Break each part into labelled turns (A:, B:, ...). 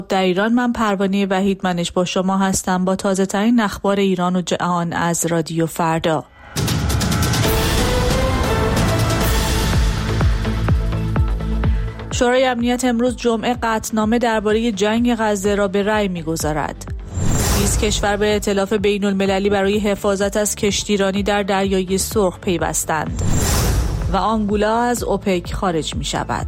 A: در ایران من پروانه وحیدمنش با شما هستم با تازه ترین اخبار ایران و جهان از رادیو فردا. شورای امنیت امروز جمعه قطعنامه درباره جنگ غزه را به رأی می‌گذارد. 20 کشور به ائتلاف بین‌المللی برای حفاظت از کشتیرانی در دریای سرخ پیوستند و آنگولا از اوپک خارج می‌شود.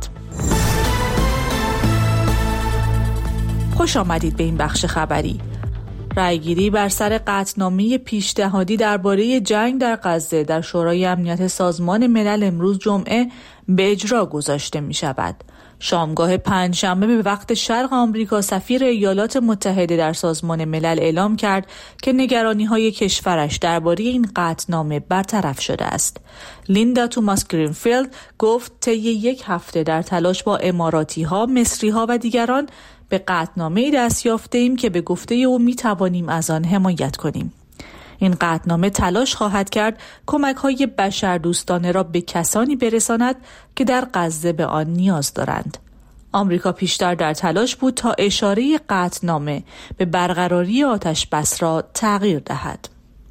A: خوش آمدید به این بخش خبری. رأیگیری بر سر قطعنامه پیشنهادی درباره جنگ در غزه در شورای امنیت سازمان ملل امروز جمعه به اجرا گذاشته می شود. شامگاه پنجشنبه به وقت شرق آمریکا سفیر ایالات متحده در سازمان ملل اعلام کرد که نگرانی‌های کشورش درباره این قطعنامه برطرف شده است. لیندا توماس گرینفیلد گفت طی یک هفته در تلاش با اماراتی‌ها، مصری‌ها و دیگران به قطعنامه‌ای دست یافته‌ایم که به گفته او می‌توانیم از آن حمایت کنیم. این قطعنامه تلاش خواهد کرد کمک‌های بشردوستانه را به کسانی برساند که در غزه به آن نیاز دارند. آمریکا پیشتر در تلاش بود تا اشاره قطعنامه به برقراری آتش بس را تغییر دهد.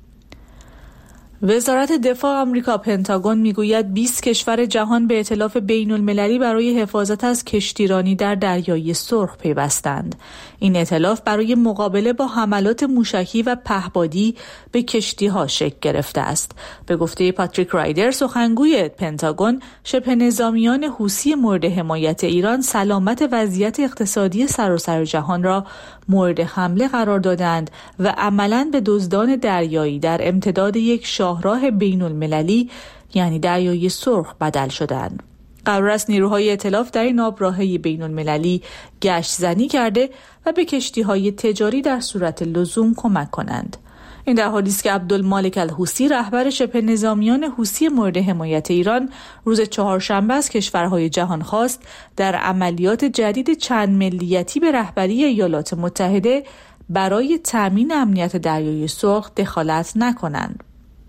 A: وزارت دفاع آمریکا پنتاگون میگوید 20 کشور جهان به ائتلاف بین‌المللی برای حفاظت از کشتیرانی در دریای سرخ پیوستند. این ائتلاف برای مقابله با حملات موشکی و پهپادی به کشتی‌ها شکل گرفته است. به گفته پاتریک رایدر سخنگوی پنتاگون، شبه نظامیان حوثی مورد حمایت ایران سلامت وضعیت اقتصادی سراسر جهان را مورد حمله قرار دادند و عملاً به دزدان دریایی در امتداد یک شاهراه بین‌المللی یعنی دریای سرخ بدل شدند. قرار است نیروهای ائتلاف در این آبراهه بین‌المللی گشت زنی کرده و به کشتی‌های تجاری در صورت لزوم کمک کنند. این در حالی است که عبدالمالک الحوثی رهبر شبه نظامیان حوثی مورد حمایت ایران روز چهارشنبه از کشورهای جهان خواست در عملیات جدید چند ملیتی به رهبری ایالات متحده برای تامین امنیت دریای سرخ دخالت نکنند.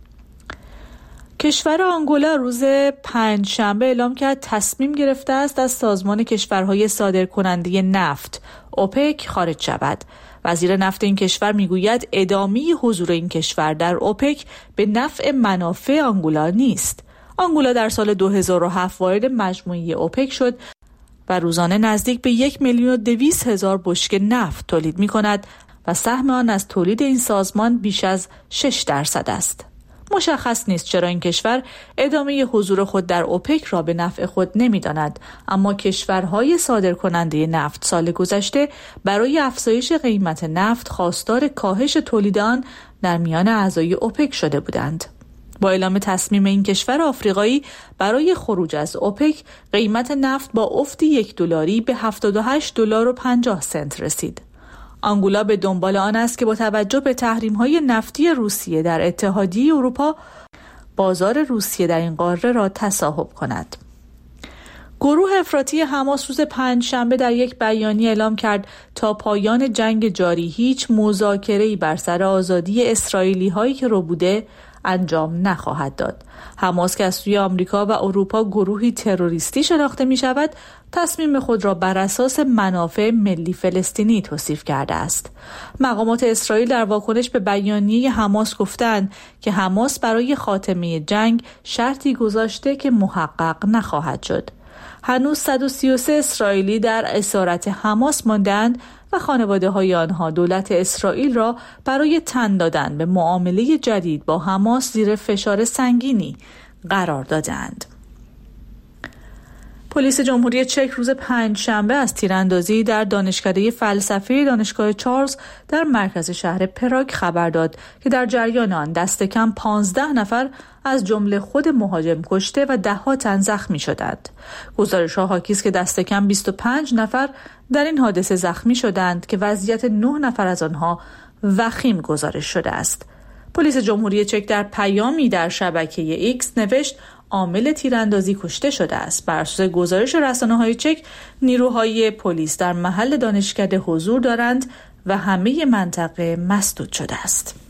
A: کشور آنگولا روز پنجشنبه اعلام کرد تصمیم گرفته است از سازمان کشورهای صادرکننده نفت اوپک خارج شود. وزیر نفت این کشور میگوید ادامه حضور این کشور در اوپک به نفع منافع آنگولا نیست. آنگولا در سال 2007 وارد مجموعه اوپک شد و روزانه نزدیک به 1,200,000 بشکه نفت تولید می کند و سهم آن از تولید این سازمان بیش از 6% است. مشخص نیست چرا این کشور ادامه حضور خود در اوپک را به نفع خود نمی‌داند، اما کشورهای صادرکننده نفت سال گذشته برای افزایش قیمت نفت خواستار کاهش تولید آن در میان اعضای اوپک شده بودند. با اعلام تصمیم این کشور آفریقایی برای خروج از اوپک، قیمت نفت با افت $1 به $78.50 رسید. آنگولا به دنبال آن است که با توجه به تحریم‌های نفتی روسیه در اتحادیه اروپا بازار روسیه در این قاره را تصاحب کند. گروه افراطی حماس روز پنجشنبه در یک بیانیه اعلام کرد تا پایان جنگ جاری هیچ مذاکره‌ای بر سر آزادی اسرائیلی‌هایی که ربوده انجام نخواهد داد. حماس که از سوی آمریکا و اروپا گروهی تروریستی شناخته می شود، تصمیم خود را بر اساس منافع ملی فلسطینی توصیف کرده است. مقامات اسرائیل در واکنش به بیانیه حماس گفتند که حماس برای خاتمه جنگ شرطی گذاشته که محقق نخواهد شد. هنوز 133 اسرائیلی در اسارت حماس ماندند و خانواده‌های آنها دولت اسرائیل را برای تن دادن به معامله جدید با حماس زیر فشار سنگینی قرار دادند. پلیس جمهوری چک روز پنجشنبه از تیراندازی در دانشکده فلسفه دانشگاه چارلز در مرکز شهر پراگ خبر داد که در جریان آن دست کم 15 نفر از جمله خود مهاجم کشته و ده‌ها تن زخمی شدند. گزارش‌ها حاکی است که دست کم 25 نفر در این حادثه زخمی شدند که وضعیت 9 نفر از آنها وخیم گزارش شده است. پلیس جمهوری چک در پیامی در شبکه ایکس نوشت عامل تیراندازی کشته شده است. بر اساس گزارش رسانه‌های چک، نیروهای پلیس در محل دانشکده حضور دارند و همه منطقه مسدود شده است.